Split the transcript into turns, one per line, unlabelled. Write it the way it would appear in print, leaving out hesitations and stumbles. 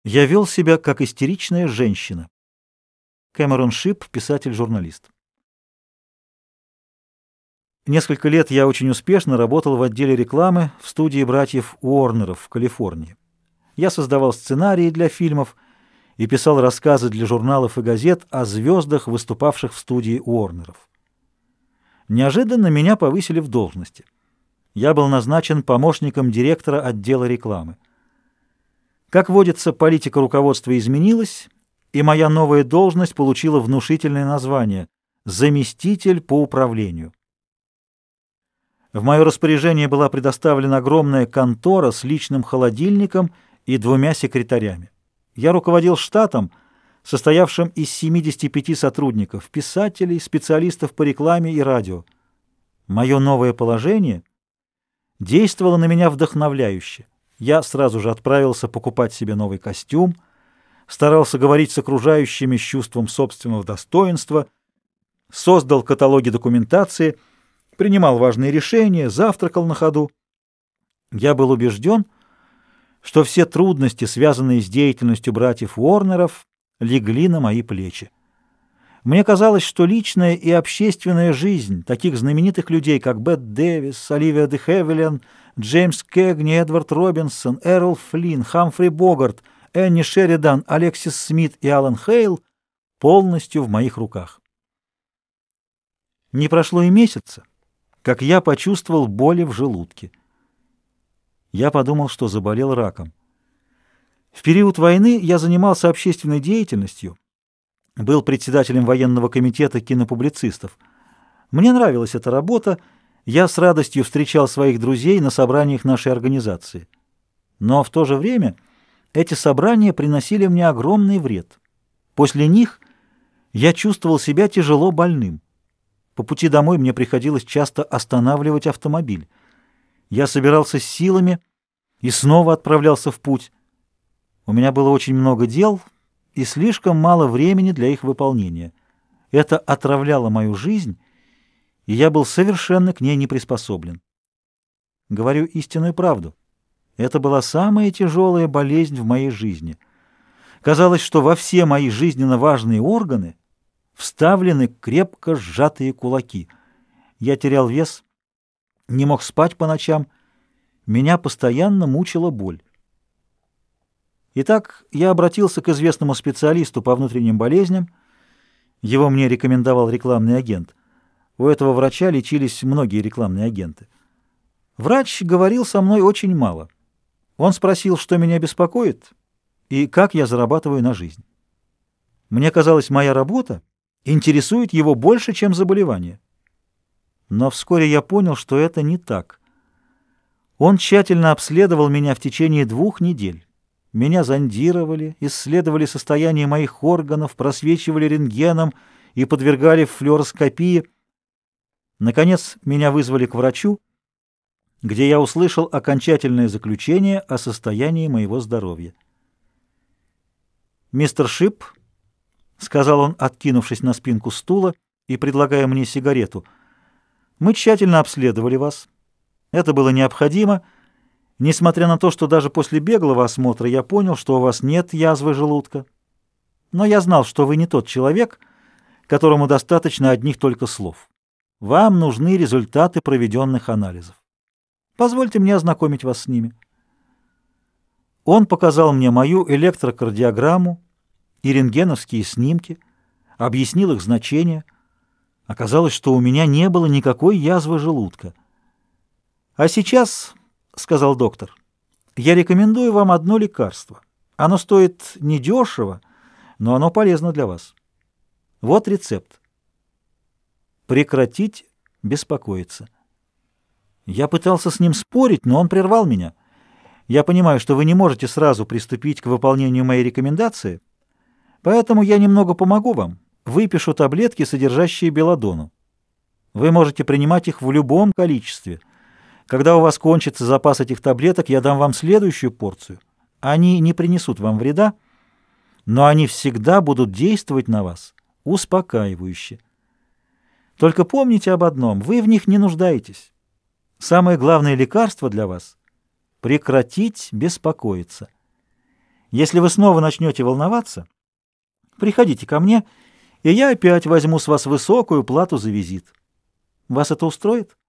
Я вел себя как истеричная женщина. Кэмерон Шип, писатель-журналист. Несколько лет я очень успешно работал в отделе рекламы в студии братьев Уорнеров в Калифорнии. Я создавал сценарии для фильмов и писал рассказы для журналов и газет о звездах, выступавших в студии Уорнеров. Неожиданно меня повысили в должности. Я был назначен помощником директора отдела рекламы. Как водится, политика руководства изменилась, и моя новая должность получила внушительное название «Заместитель по управлению». В мое распоряжение была предоставлена огромная контора с личным холодильником и 2 секретарями. Я руководил штатом, состоявшим из 75 сотрудников, писателей, специалистов по рекламе и радио. Мое новое положение действовало на меня вдохновляюще. Я сразу же отправился покупать себе новый костюм, старался говорить с окружающими с чувством собственного достоинства, создал каталоги документации, принимал важные решения, завтракал на ходу. Я был убежден, что все трудности, связанные с деятельностью братьев Уорнеров, легли на мои плечи. Мне казалось, что личная и общественная жизнь таких знаменитых людей, как Бет Дэвис, Оливия де Хевилен, Джеймс Кэгни, Эдвард Робинсон, Эрл Флинн, Хамфри Богарт, Энни Шеридан, Алексис Смит и Алан Хейл полностью в моих руках. Не прошло и месяца, как я почувствовал боли в желудке. Я подумал, что заболел раком. В период войны я занимался общественной деятельностью, был председателем военного комитета кинопублицистов. Мне нравилась эта работа, я с радостью встречал своих друзей на собраниях нашей организации. Но в то же время эти собрания приносили мне огромный вред. После них я чувствовал себя тяжело больным. По пути домой мне приходилось часто останавливать автомобиль. Я собирался с силами и снова отправлялся в путь. У меня было очень много дел и слишком мало времени для их выполнения. Это отравляло мою жизнь, и я был совершенно к ней не приспособлен. Говорю истинную правду. Это была самая тяжелая болезнь в моей жизни. Казалось, что во все мои жизненно важные органы вставлены крепко сжатые кулаки. Я терял вес, не мог спать по ночам, меня постоянно мучила боль. Итак, я обратился к известному специалисту по внутренним болезням. Его мне рекомендовал рекламный агент. У этого врача лечились многие рекламные агенты. Врач говорил со мной очень мало. Он спросил, что меня беспокоит и как я зарабатываю на жизнь. Мне казалось, моя работа интересует его больше, чем заболевание. Но вскоре я понял, что это не так. Он тщательно обследовал меня в течение 2 недель. Меня зондировали, исследовали состояние моих органов, просвечивали рентгеном и подвергали флюороскопии. Наконец, меня вызвали к врачу, где я услышал окончательное заключение о состоянии моего здоровья. «Мистер Шип», — сказал он, откинувшись на спинку стула и предлагая мне сигарету, — «мы тщательно обследовали вас. Это было необходимо, несмотря на то, что даже после беглого осмотра я понял, что у вас нет язвы желудка. Но я знал, что вы не тот человек, которому достаточно одних только слов. Вам нужны результаты проведенных анализов. Позвольте мне ознакомить вас с ними». Он показал мне мою электрокардиограмму и рентгеновские снимки, объяснил их значение. Оказалось, что у меня не было никакой язвы желудка. «А сейчас, — сказал доктор, — я рекомендую вам одно лекарство. Оно стоит недешево, но оно полезно для вас. Вот рецепт. Прекратить беспокоиться». Я пытался с ним спорить, но он прервал меня. «Я понимаю, что вы не можете сразу приступить к выполнению моей рекомендации, поэтому я немного помогу вам, выпишу таблетки, содержащие белладонну. Вы можете принимать их в любом количестве. Когда у вас кончится запас этих таблеток, я дам вам следующую порцию. Они не принесут вам вреда, но они всегда будут действовать на вас успокаивающе. Только помните об одном, вы в них не нуждаетесь. Самое главное лекарство для вас — прекратить беспокоиться. Если вы снова начнете волноваться, приходите ко мне, и я опять возьму с вас высокую плату за визит. Вас это устроит?